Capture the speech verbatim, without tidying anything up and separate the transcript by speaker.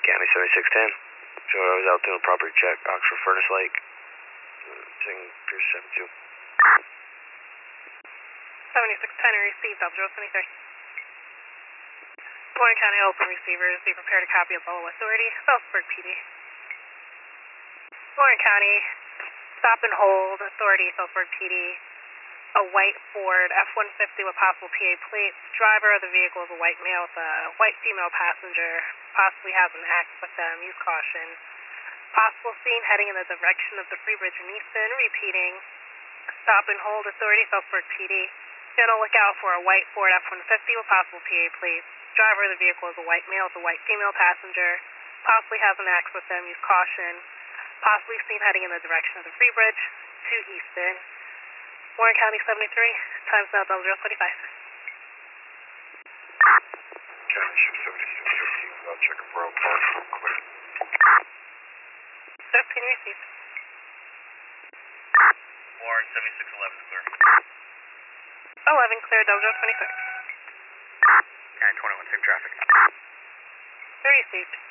Speaker 1: County seventy-six ten. So I was out doing a property check, Oxford Furnace Lake. Saying Pierce seventy-two.
Speaker 2: seventy-six ten, received, Delta zero seventy-three. Warren County Open Receivers, be prepared to copy of Bolo Authority, Southburg P D. Warren County, stop and hold, Authority, Southburg P D. A white Ford F one fifty with possible P A plates. Driver of the vehicle is a white male with a white female passenger. Possibly has an axe with them. Use caution. Possible scene heading in the direction of the Free Bridge in Easton. Repeating. Stop and hold, Authority, Southburg P D. Be on the lookout for a white Ford F one fifty with possible P A plates. Driver of the vehicle is a white male with a white female passenger. Possibly has an axe with them. Use caution. Possibly seen heading in the direction of the Free Bridge to Easton. Warren County seventy-three, times now double zero thirty-five.
Speaker 1: County seventy-six fifteen, I'll check a Borough Park real quick.
Speaker 2: fifteen received.
Speaker 3: Warren seventy-six eleven, clear.
Speaker 2: eleven clear, double zero twenty-six.
Speaker 3: County twenty-one, safe traffic.
Speaker 2: Received.